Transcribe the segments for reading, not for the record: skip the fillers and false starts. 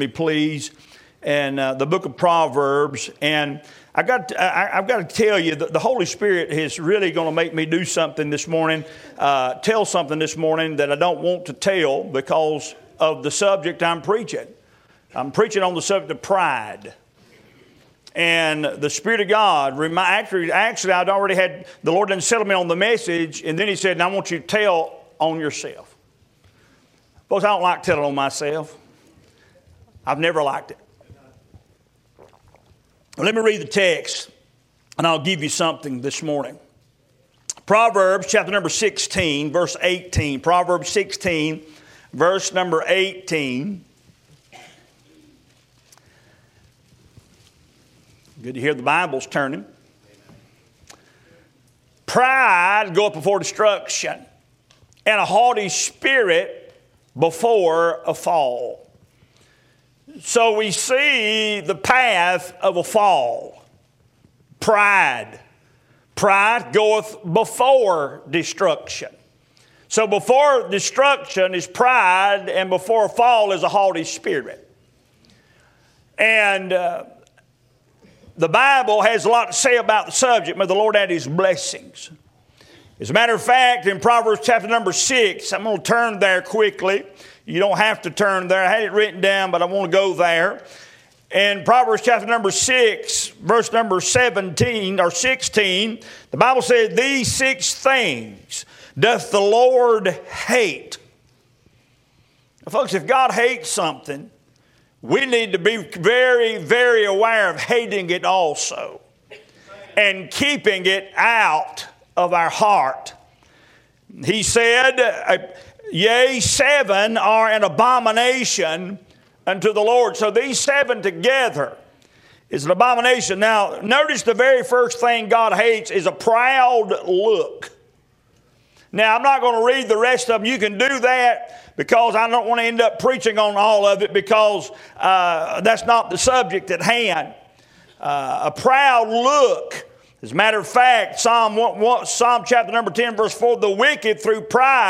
me, please, and the book of Proverbs. And I've got to tell you that the Holy Spirit is really going to make me do something this morning, tell something this morning that I don't want to tell because of the subject I'm preaching. I'm preaching on the subject of pride. And the Spirit of God, actually I'd already had, the Lord didn't settle me on the message, and then He said, and I want you to tell on yourself. Folks, I don't like telling on myself. I've never liked it. Let me read the text, and I'll give you something this morning. Proverbs chapter number 16, verse 18. Proverbs 16, verse number 18. Good to hear the Bible's turning. Pride goeth before destruction, and a haughty spirit before a fall. So we see the path of a fall. Pride. Pride goeth before destruction. So before destruction is pride, and before a fall is a haughty spirit. And the Bible has a lot to say about the subject. May the Lord add His blessings. As a matter of fact, in Proverbs chapter number 6, I'm going to turn there quickly. You don't have to turn there. I had it written down, but I want to go there. In Proverbs chapter number 6, verse number 17 or 16, the Bible says, "These 6 things doth the Lord hate." Now, folks, if God hates something, we need to be very, very aware of hating it also and keeping it out of our heart. He said, yea, 7 are an abomination unto the Lord. So these 7 together is an abomination. Now, notice the very first thing God hates is a proud look. Now, I'm not going to read the rest of them. You can do that because I don't want to end up preaching on all of it because that's not the subject at hand. A proud look. As a matter of fact, Psalm chapter number 10, verse 4, the wicked through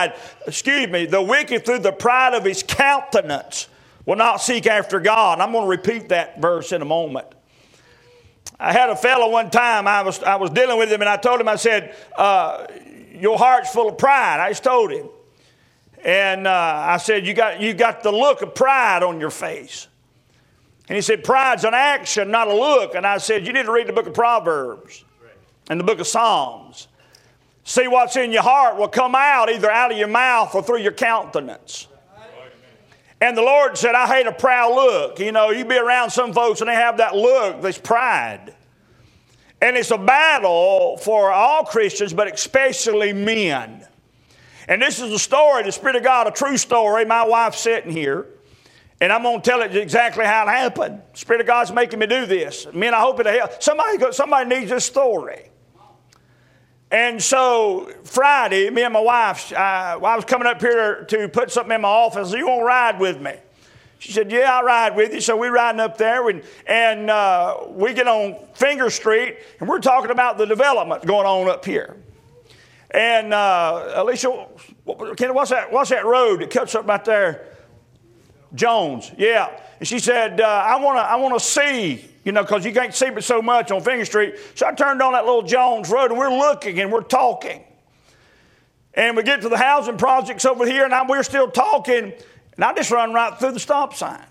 the pride of his countenance will not seek after God. I'm going to repeat that verse in a moment. I had a fellow one time, I was dealing with him, and I told him, I said, your heart's full of pride. I just told him. And I said, you got the look of pride on your face. And he said, pride's an action, not a look. And I said, you need to read the book of Proverbs and the book of Psalms. See what's in your heart will come out either out of your mouth or through your countenance. And the Lord said, I hate a proud look. You know, you be around some folks and they have that look, this pride. And it's a battle for all Christians, but especially men. And this is a story, the Spirit of God, a true story. My wife's sitting here, and I'm going to tell it exactly how it happened. The Spirit of God's making me do this. Men, I hope it'll help. Somebody needs this story. And so Friday, me and my wife, I was coming up here to put something in my office. I said, you want to ride with me? She said, yeah, I'll ride with you. So we're riding up there, and we get on Finger Street, and we're talking about the development going on up here. And Alicia, what's that road that cuts up right there? Jones, yeah. And she said, I want to see, because you can't see but so much on Finger Street. So I turned on that little Jones Road, and we're looking and we're talking. And we get to the housing projects over here, and we're still talking. And I just run right through the stop sign.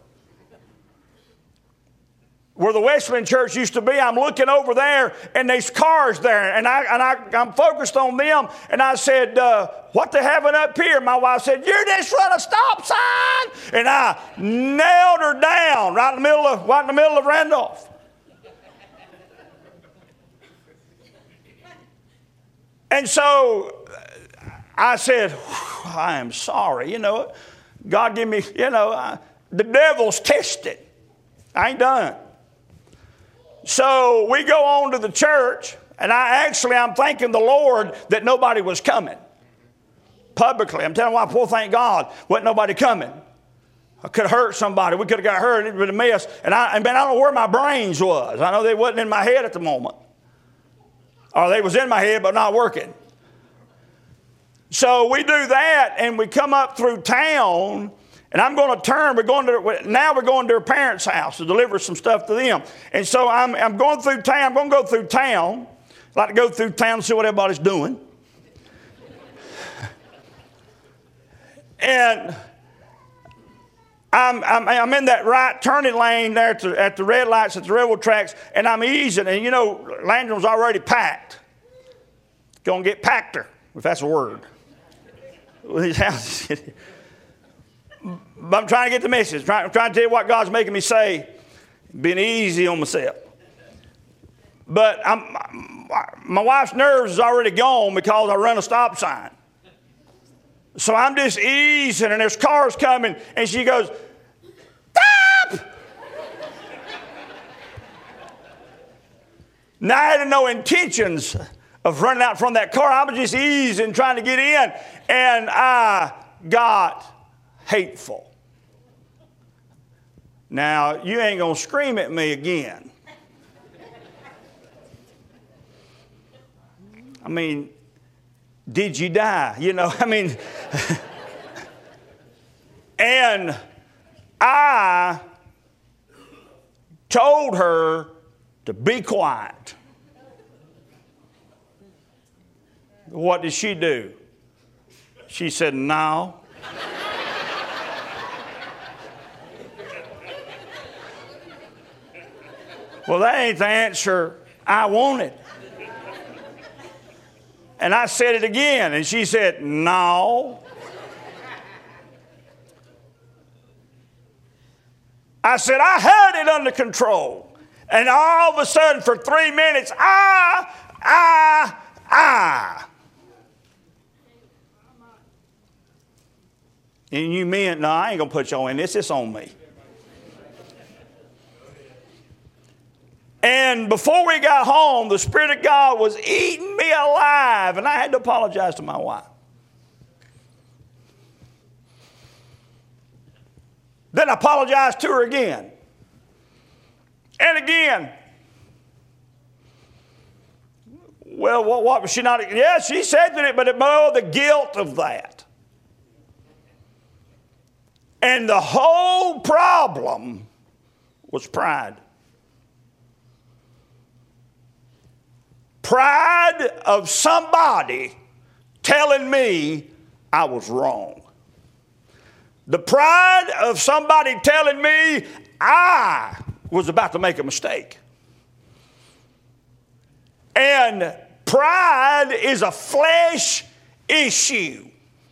Where the Wesleyan Church used to be, I'm looking over there, and there's cars there, and I'm focused on them. And I said, what they having up here? My wife said, you just run a stop sign. And I nailed her down right in the middle of Randolph. And so I said, I am sorry. God give me, the devil's tested. I ain't done. So we go on to the church, and I'm thanking the Lord that nobody was coming. Publicly. I'm telling you why, thank God, wasn't nobody coming. I could have hurt somebody. We could have got hurt. It would have been a mess. And I don't know where my brains was. I know they wasn't in my head at the moment. Or they was in my head, but not working. So we do that, and we come up through town, And I'm going to turn. Now we're going to her parents' house to deliver some stuff to them. And so I'm going through town. I'm going to go through town. I like to go through town and see what everybody's doing. And I'm in that right turning lane there at the red lights at the railroad tracks, and I'm easing. And, Landrum's already packed. Going to get packeder, if that's a word. But I'm trying to get the message. I'm trying to tell you what God's making me say. Being easy on myself. But my wife's nerves is already gone because I run a stop sign. So I'm just easing, and there's cars coming, and she goes, "Stop!" Now, I had no intentions of running out from that car. I was just easing, trying to get in, and I got hateful. Now, you ain't going to scream at me again. I mean, did you die? And I told her to be quiet. What did she do? She said, "No." Well, that ain't the answer I wanted. And I said it again, and she said, "No." I said, "I had it under control." And all of a sudden, for 3 minutes, And you men, no, I ain't going to put y'all in this. It's on me. And before we got home, the Spirit of God was eating me alive, and I had to apologize to my wife. Then I apologized to her again. And again. Well, what was she not? Yeah, she said that, but the guilt of that. And the whole problem was pride. Pride of somebody telling me I was wrong. The pride of somebody telling me I was about to make a mistake. And pride is a flesh issue.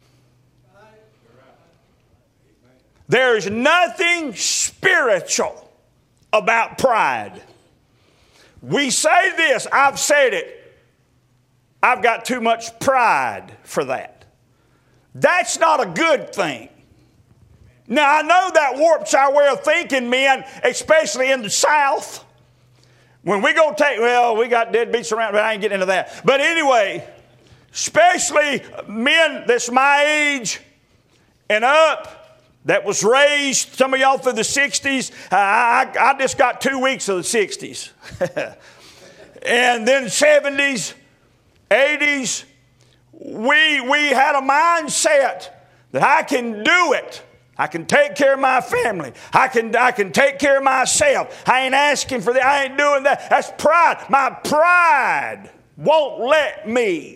There's nothing spiritual about pride. We say this, I've said it, I've got too much pride for that. That's not a good thing. Now, I know that warps our way of thinking, men, especially in the South. When we go we got deadbeats around, but I ain't getting into that. But anyway, especially men that's my age and up, that was raised, some of y'all through the 60s. I just got 2 weeks of the 60s. And then 70s, 80s, we had a mindset that I can do it. I can take care of my family. I can take care of myself. I ain't asking for that. I ain't doing that. That's pride. My pride won't let me.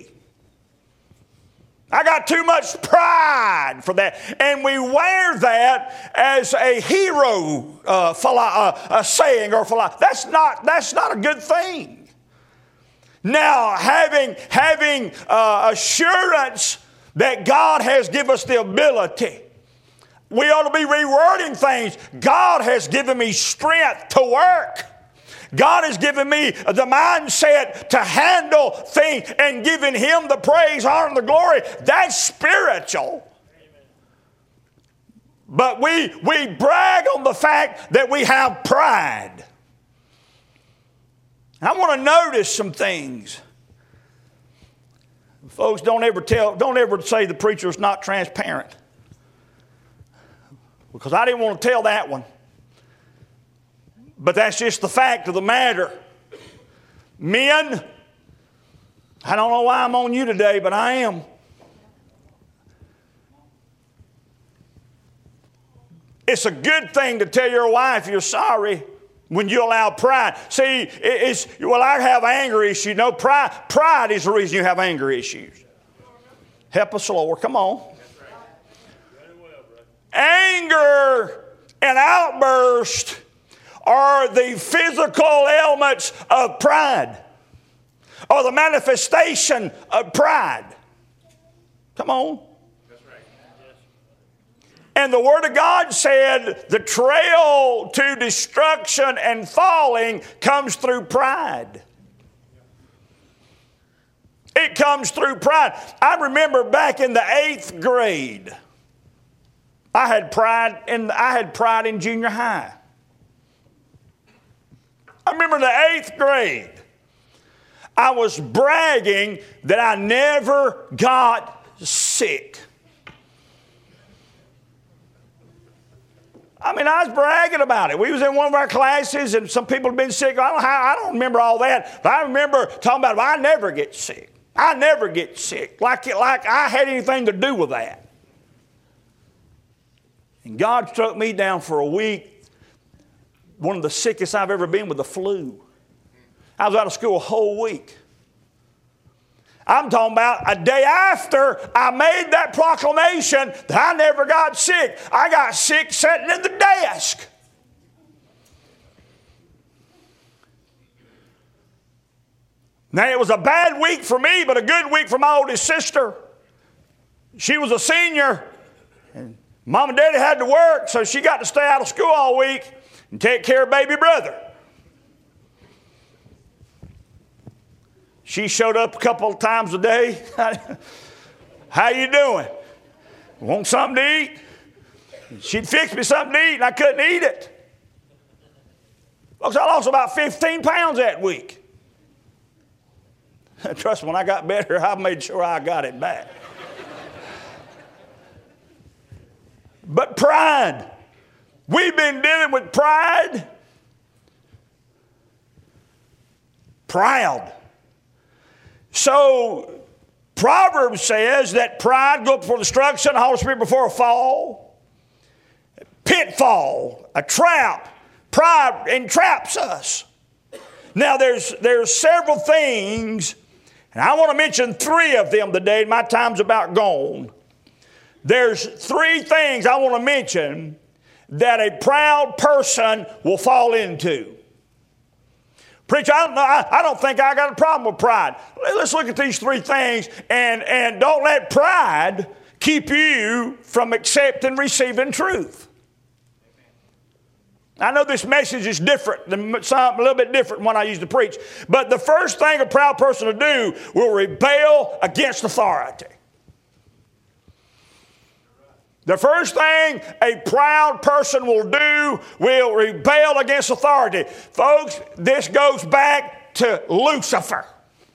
I got too much pride for that. And we wear that as a hero a saying or philosophy. That's not a good thing. Now, having assurance that God has given us the ability, we ought to be rewording things. God has given me strength to work. God has given me the mindset to handle things and giving Him the praise, honor, and the glory. That's spiritual. But we brag on the fact that we have pride. I want to notice some things. Folks, don't ever say the preacher's not transparent. Because I didn't want to tell that one. But that's just the fact of the matter. Men, I don't know why I'm on you today, but I am. It's a good thing to tell your wife you're sorry when you allow pride. See, I have anger issues. No, pride is the reason you have anger issues. Help us, Lord. Come on. Anger and outburst are the physical elements of pride, or the manifestation of pride. Come on. And the Word of God said the trail to destruction and falling comes through pride. It comes through pride. I remember back in the 8th grade, I had pride in junior high. I remember in the 8th grade, I was bragging that I never got sick. I mean, I was bragging about it. We was in one of our classes and some people had been sick. I don't remember all that. But I remember talking about, I never get sick. I never get sick. Like I had anything to do with that. And God struck me down for a week. One of the sickest I've ever been with the flu. I was out of school a whole week. I'm talking about a day after I made that proclamation that I never got sick. I got sick sitting in the desk. Now, it was a bad week for me, but a good week for my oldest sister. She was a senior, and Mom and Daddy had to work, so she got to stay out of school all week and take care of baby brother. She showed up a couple of times a day. How you doing? Want something to eat? She'd fix me something to eat, and I couldn't eat it. Folks, I lost about 15 pounds that week. Trust me, when I got better, I made sure I got it back. But pride. We've been dealing with pride. Proud. So, Proverbs says that pride goes before destruction, the Holy Spirit before a fall. Pitfall, a trap. Pride entraps us. Now, there's several things, and I want to mention 3 of them today. My time's about gone. There's 3 things I want to mention that a proud person will fall into. Preacher, I don't think I got a problem with pride. Let's look at these 3 things, and don't let pride keep you from accepting, receiving truth. I know this message is different, a little bit different than when I used to preach. But the first thing a proud person will do will rebel against authority. The first thing a proud person will do will rebel against authority. Folks, this goes back to Lucifer,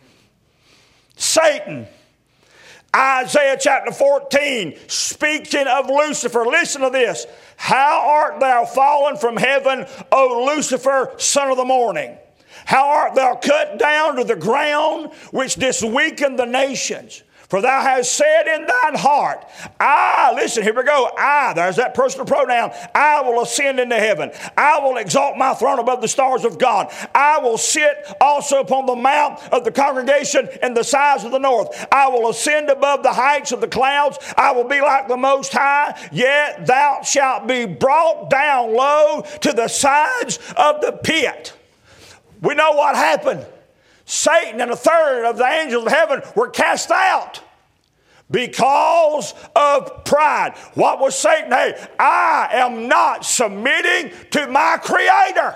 Satan. Isaiah chapter 14, speaking of Lucifer, listen to this. How art thou fallen from heaven, O Lucifer, son of the morning? How art thou cut down to the ground, which didst weaken the nations? For thou hast said in thine heart, listen, here we go. There's that personal pronoun. I will ascend into heaven. I will exalt my throne above the stars of God. I will sit also upon the mount of the congregation in the sides of the north. I will ascend above the heights of the clouds. I will be like the Most High. Yet thou shalt be brought down low to the sides of the pit. We know what happened. Satan and 1/3 of the angels of heaven were cast out because of pride. What was Satan? Hey, I am not submitting to my Creator.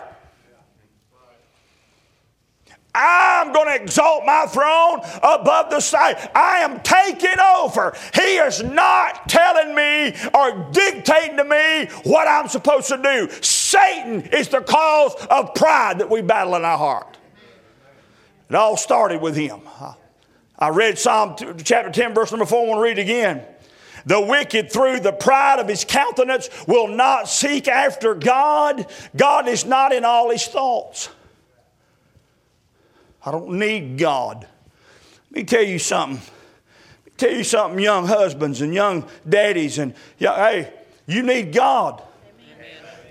I'm going to exalt my throne above the sky. I am taking over. He is not telling me or dictating to me what I'm supposed to do. Satan is the cause of pride that we battle in our heart. It all started with him. I read Psalm chapter 10, verse number 4. I want to read it again. The wicked, through the pride of his countenance, will not seek after God. God is not in all his thoughts. I don't need God. Let me tell you something. Young husbands and young daddies. Hey, you need God.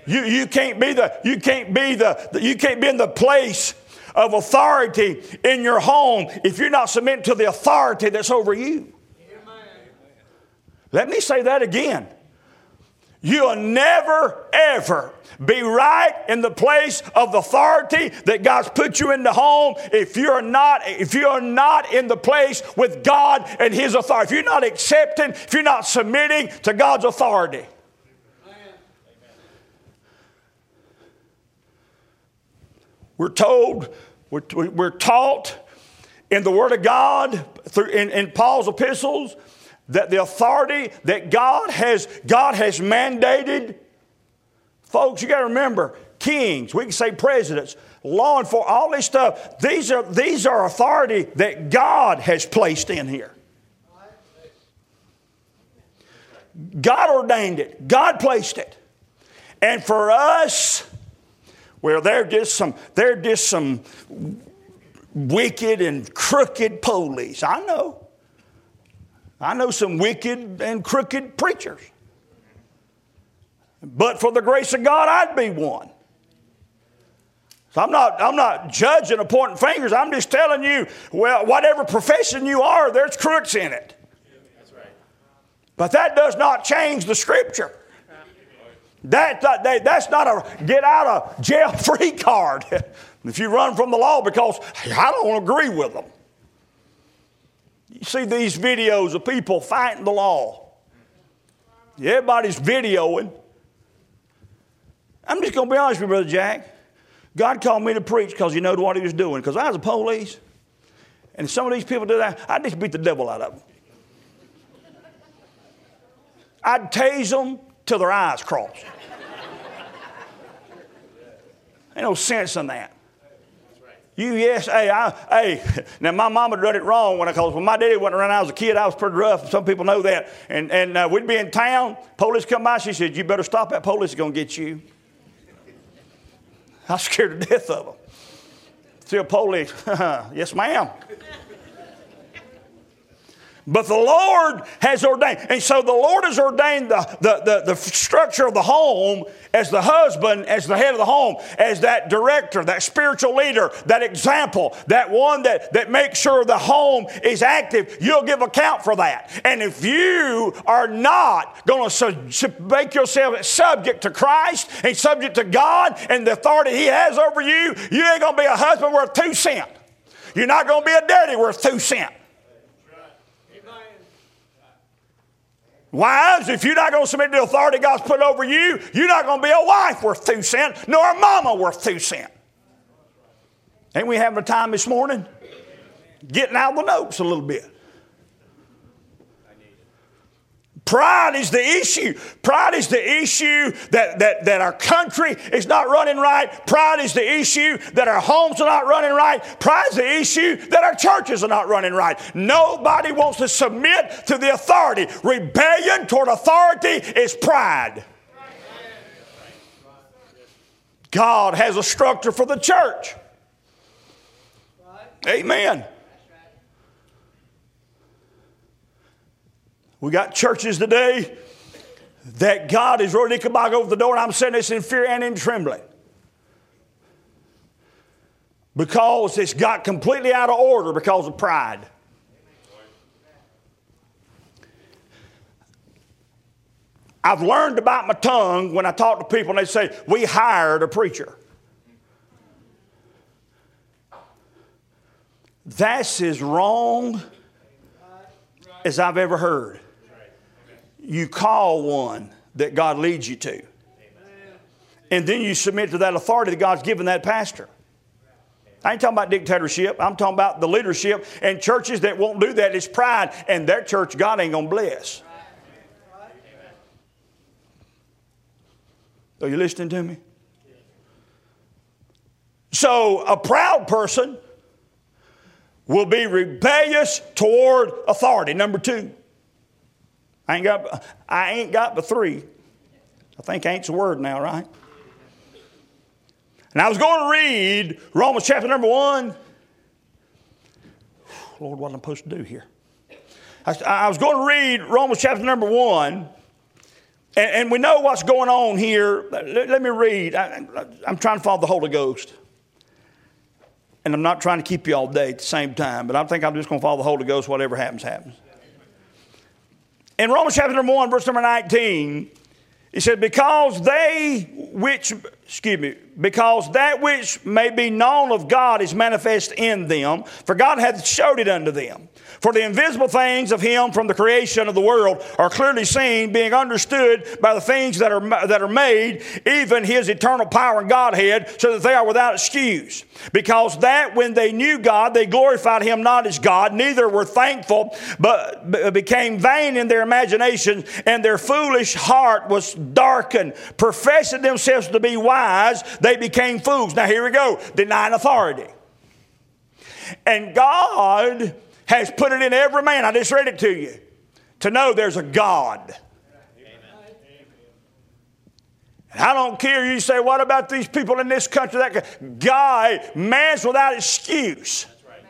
You can't be in the place of authority in your home if you're not submitting to the authority that's over you. Let me say that again. You'll never, ever be right in the place of the authority that God's put you in the home if you're not in the place with God and His authority. If you're not accepting, if you're not submitting to God's authority. We're told, we're taught in the Word of God, in Paul's epistles, that the authority that God has mandated. Folks, you got to remember, kings, we can say presidents, law enforcement, all this stuff. These are authority that God has placed in here. God ordained it. God placed it. And for us, well, they're just some wicked and crooked police. I know some wicked and crooked preachers. But for the grace of God, I'd be one. So I'm not judging or pointing fingers. I'm just telling you, well, whatever profession you are, there's crooks in it. That's right. But that does not change the Scripture. That's not a get out of jail free card. If you run from the law because I don't agree with them. You see these videos of people fighting the law. Everybody's videoing. I'm just going to be honest with you, Brother Jack. God called me to preach because He knew what He was doing. Because I was a police. And some of these people do that. I'd just beat the devil out of them. I'd tase them till their eyes cross. Ain't no sense in that. Now my mama done it wrong because when my daddy went around, I was a kid, I was pretty rough. Some people know that. And we'd be in town, police come by, she said, "You better stop, that police is going to get you." I was scared to death of them. See a police, yes ma'am. But the Lord has ordained. And so the Lord has ordained the structure of the home as the husband, as the head of the home, as that director, that spiritual leader, that example, that one that makes sure the home is active. You'll give account for that. And if you are not going to make yourself subject to Christ and subject to God and the authority He has over you, you ain't going to be a husband worth 2 cents. You're not going to be a daddy worth 2 cents. Wives, if you're not going to submit to the authority God's put over you, you're not going to be a wife worth 2 cents, nor a mama worth 2 cents. Ain't we having a time this morning? Getting out of the notes a little bit. Pride is the issue. Pride is the issue that our country is not running right. Pride is the issue that our homes are not running right. Pride is the issue that our churches are not running right. Nobody wants to submit to the authority. Rebellion toward authority is pride. God has a structure for the church. Amen. We got churches today that God is rolling Ichabod over the door, and I'm saying this in fear and in trembling. Because it's got completely out of order because of pride. I've learned about my tongue when I talk to people and they say, "We hired a preacher." That's as wrong as I've ever heard. You call one that God leads you to. And then you submit to that authority that God's given that pastor. I ain't talking about dictatorship. I'm talking about the leadership. And churches that won't do that is pride. And their church, God ain't going to bless. Are you listening to me? So a proud person will be rebellious toward authority. Number 2. I ain't got but 3. I think ain't's a word now, right? And I was going to read Romans chapter number 1. Lord, what am I supposed to do here? I was going to read Romans chapter number 1. And we know what's going on here. Let me read. I'm trying to follow the Holy Ghost. And I'm not trying to keep you all day at the same time, but I think I'm just going to follow the Holy Ghost. Whatever happens, happens. In Romans chapter 1, verse number 19, he said, because that which may be known of God is manifest in them, for God hath showed it unto them. For the invisible things of him from the creation of the world are clearly seen, being understood by the things that are made, even his eternal power and Godhead, so that they are without excuse. Because that when they knew God, they glorified him not as God, neither were thankful, but became vain in their imagination, and their foolish heart was darkened. Professing themselves to be wise, they became fools. Now here we go, denying authority. And God has put it in every man, I just read it to you, to know there's a God. And I don't care, you say, what about these people in this country? That guy, man's without excuse.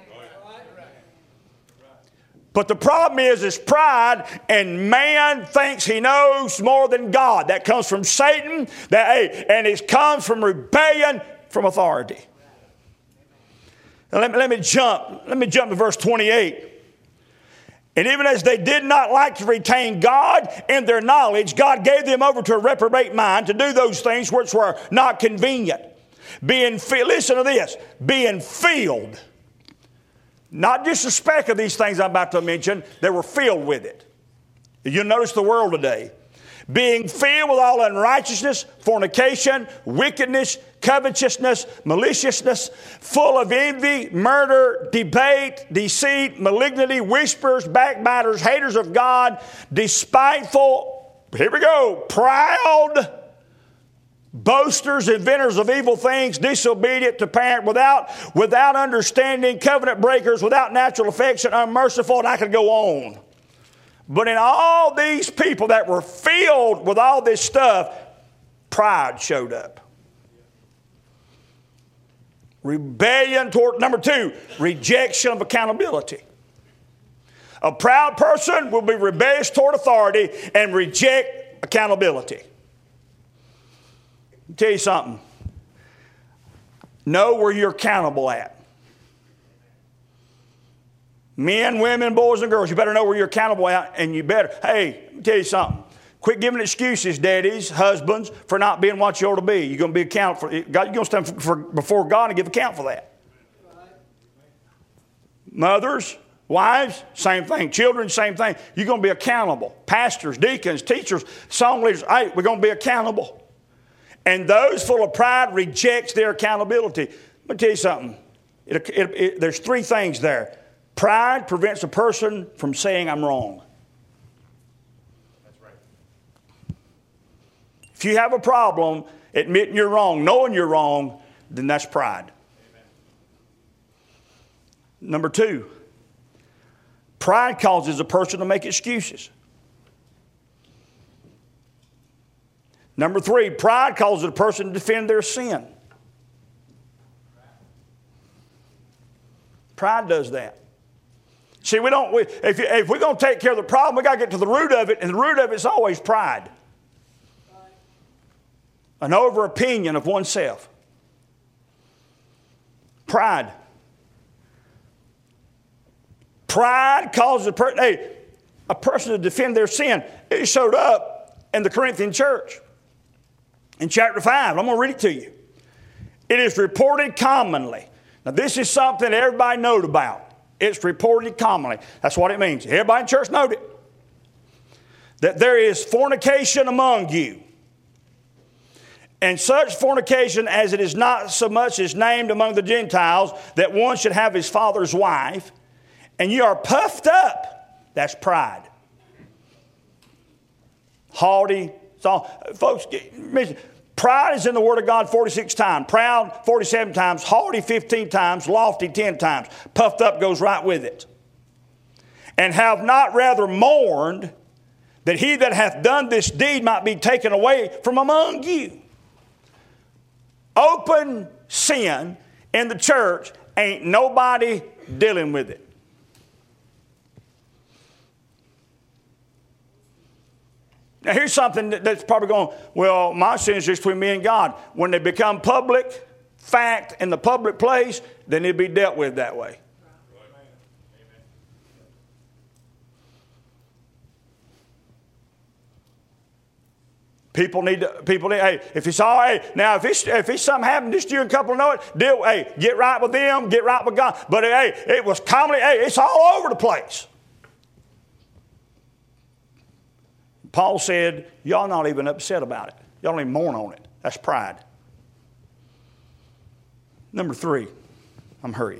But the problem is pride, and man thinks he knows more than God. That comes from Satan, and it comes from rebellion from authority. Now let me jump to verse 28. And even as they did not like to retain God in their knowledge, God gave them over to a reprobate mind to do those things which were not convenient. Listen to this, being filled. Not just a speck of these things I'm about to mention, they were filled with it. You'll notice the world today. Being filled with all unrighteousness, fornication, wickedness, covetousness, maliciousness, full of envy, murder, debate, deceit, malignity, whisperers, backbiters, haters of God, despiteful, here we go, proud, boasters, inventors of evil things, disobedient to parent, without understanding, covenant breakers, without natural affection, unmerciful, and I could go on. But in all these people that were filled with all this stuff, pride showed up. Rebellion toward, number 2, rejection of accountability. A proud person will be rebellious toward authority and reject accountability. I'll tell you something. Know where you're accountable at. Men, women, boys, and girls, you better know where you're accountable at, and you better, hey, let me tell you something. Quit giving excuses, daddies, husbands, for not being what you ought to be. You're going to be accountable for God. You're going to stand before God and give account for that. Mothers, wives, same thing. Children, same thing. You're going to be accountable. Pastors, deacons, teachers, song leaders, hey, we're going to be accountable. And those full of pride rejects their accountability. Let me tell you something. There's 3 things there. Pride prevents a person from saying, I'm wrong. That's right. If you have a problem admitting you're wrong, knowing you're wrong, then that's pride. Amen. Number 2, pride causes a person to make excuses. Number 3, pride causes a person to defend their sin. Pride does that. See, if we're going to take care of the problem, we got to get to the root of it, and the root of it is always pride. An over-opinion of oneself. Pride. Pride causes a person to defend their sin. It showed up in the Corinthian church. In chapter 5, I'm going to read it to you. It is reported commonly. Now, this is something everybody knows about. It's reported commonly. That's what it means. Everybody in church knows it. That there is fornication among you. And such fornication as it is not so much as named among the Gentiles, that one should have his father's wife. And you are puffed up. That's pride. Haughty. Folks, pride is in the Word of God 46 times. Proud 47 times. Haughty 15 times. Lofty 10 times. Puffed up goes right with it. And have not rather mourned that he that hath done this deed might be taken away from among you. Open sin in the church, ain't nobody dealing with it. Now here's something that's probably going, well, my sin is just between me and God. When they become public fact in the public place, then it'll be dealt with that way. People need, hey, if it's all right, now if it's something happened, just you and a couple know it, get right with them, get right with God. But hey, it was commonly, it's all over the place. Paul said, y'all not even upset about it. Y'all don't even mourn on it. That's pride. Number 3, I'm hurrying.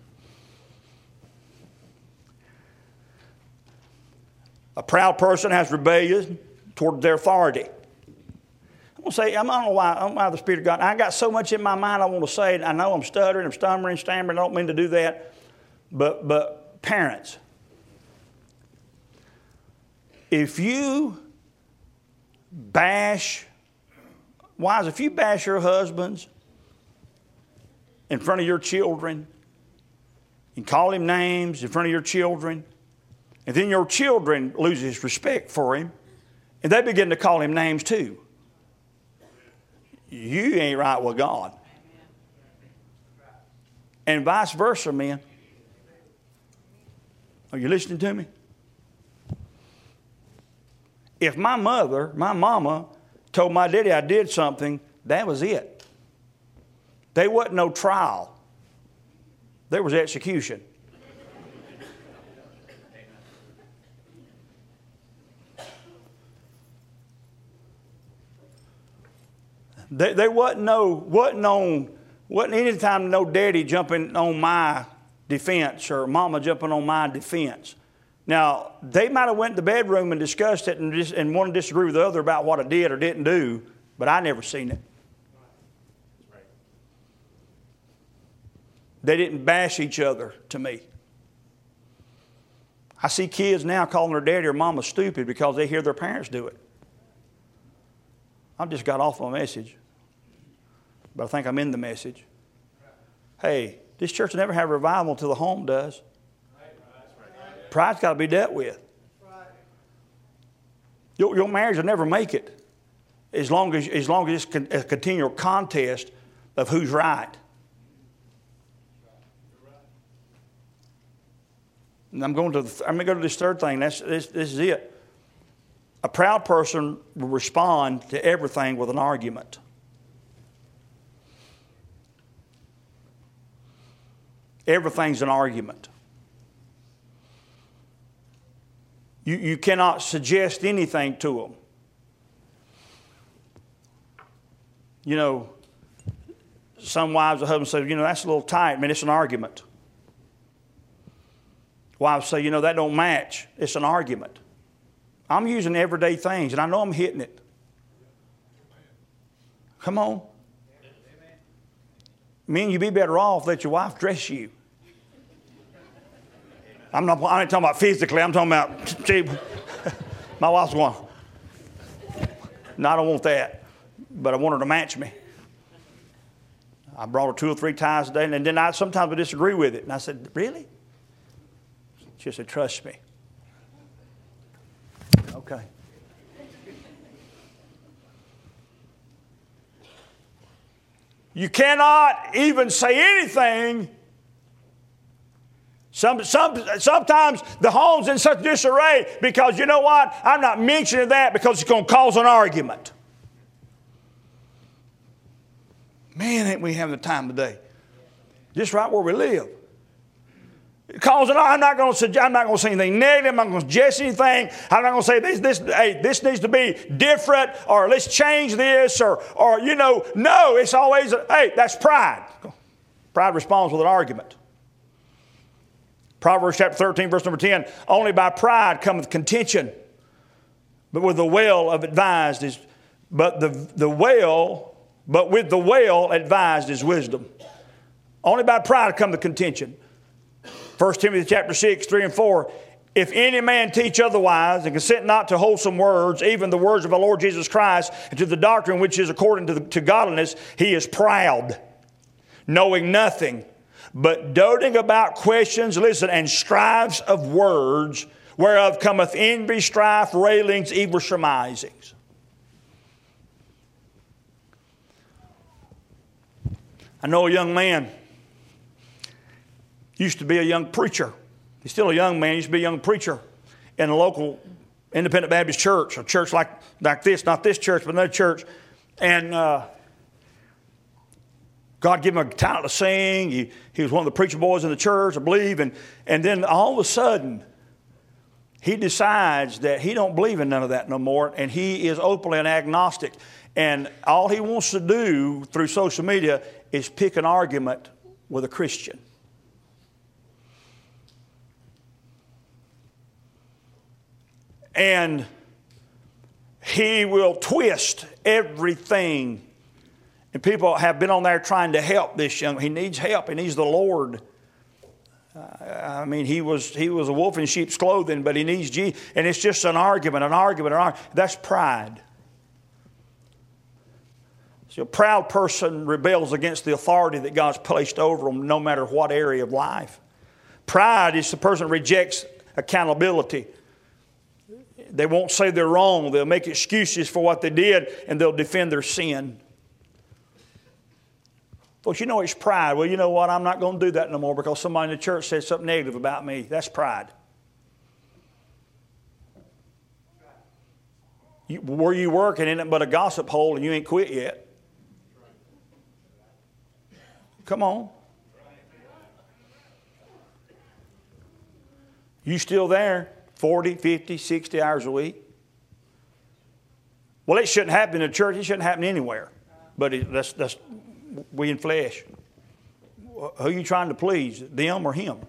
A proud person has rebellion toward their authority. I'm going to say, I don't know why the Spirit of God, I got so much in my mind I want to say it. I know I'm stuttering, I'm stammering, I don't mean to do that. But parents, if you bash, wives, if you bash your husbands in front of your children and call him names in front of your children, and then your children lose his respect for him, and they begin to call him names too, you ain't right with God. And vice versa, men. Are you listening to me? If my mama, told my daddy I did something, that was it. There wasn't no trial. There was execution. There wasn't any time no daddy jumping on my defense or mama jumping on my defense. Now, they might have went to the bedroom and discussed it and wanted to disagree with the other about what I did or didn't do, but I never seen it. They didn't bash each other to me. I see kids now calling their daddy or mama stupid because they hear their parents do it. I just got off my message, but I think I'm in the message. Hey, this church will never have revival until the home does. Pride's got to be dealt with. Your marriage will never make it as long as it's a continual contest of who's right. And I'm going to go to this third thing. This is it. A proud person will respond to everything with an argument. Everything's an argument. You cannot suggest anything to them. You know, some wives or husbands say, that's a little tight. Man, it's an argument. Wives say, that don't match. It's an argument. I'm using everyday things, and I know I'm hitting it. Come on. Men, you'd be better off let your wife dress you. I ain't talking about physically. I'm talking about, gee, my wife's going, no, I don't want that. But I want her to match me. I brought her 2 or 3 ties a day, and then I sometimes would disagree with it. And I said, really? She said, trust me. Okay. You cannot even say anything. Sometimes the home's in such disarray because you know what? I'm not mentioning that because it's going to cause an argument. Man, ain't we having the time today? Just right where we live. I'm not going to say anything negative. I'm not going to suggest anything. I'm not going to say this needs to be different or let's change this or no. It's always that's pride. Pride responds with an argument. Proverbs chapter 13, verse number 10. Only by pride cometh contention, but with the well advised is wisdom. Only by pride cometh contention. 1 Timothy chapter 6, 3 and 4. If any man teach otherwise and consent not to wholesome words, even the words of our Lord Jesus Christ, and to the doctrine which is according to godliness, he is proud, knowing nothing, but doting about questions, listen, and strives of words, whereof cometh envy, strife, railings, evil surmisings. I know a young man, used to be a young preacher. He's still a young man, used to be a young preacher in a local independent Baptist church, a church like this, not this church, but another church. And God gave him a talent to sing. He was one of the preacher boys in the church, I believe. And then all of a sudden, he decides that he don't believe in none of that no more, and he is openly an agnostic. And all he wants to do through social media is pick an argument with a Christian. And he will twist everything. And people have been on there trying to help this young man. He needs help. He needs the Lord. I mean, he was a wolf in sheep's clothing, but he needs Jesus. And it's just an argument. That's pride. So a proud person rebels against the authority that God's placed over them, no matter what area of life. Pride is the person that rejects accountability. They won't say they're wrong. They'll make excuses for what they did, and they'll defend their sin. Folks, you know it's pride. Well, you know what? I'm not going to do that no more because somebody in the church said something negative about me. That's pride. Where you working in it but a gossip hole and you ain't quit yet? Come on. You still there 40, 50, 60 hours a week? Well, it shouldn't happen in the church. It shouldn't happen anywhere. But that's we in flesh. Who are you trying to please, them or him?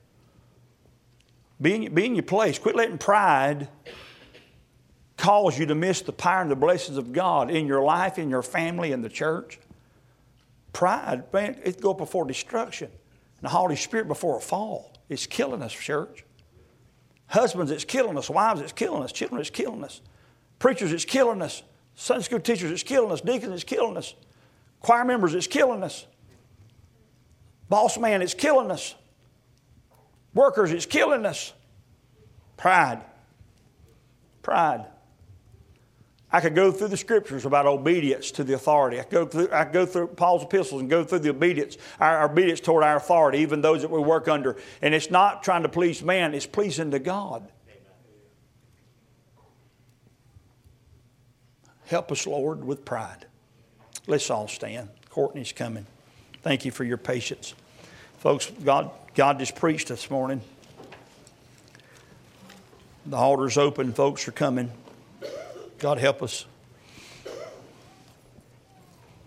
Be in your place. Quit letting pride cause you to miss the power and the blessings of God in your life, in your family, in the church. Pride, man, it go before destruction. And the Holy Spirit before a fall. It's killing us, church. Husbands, it's killing us. Wives, it's killing us. Children, it's killing us. Preachers, it's killing us. Sunday school teachers, it's killing us. Deacons, it's killing us. Choir members, it's killing us. Boss man, it's killing us. Workers, it's killing us. Pride. Pride. I could go through the scriptures about obedience to the authority. I could go through Paul's epistles and go through the obedience, our obedience toward our authority, even those that we work under. And it's not trying to please man, it's pleasing to God. Help us, Lord, with pride. Let's all stand. Courtney's coming. Thank you for your patience. Folks, God just preached this morning. The altar's open. Folks are coming. God help us.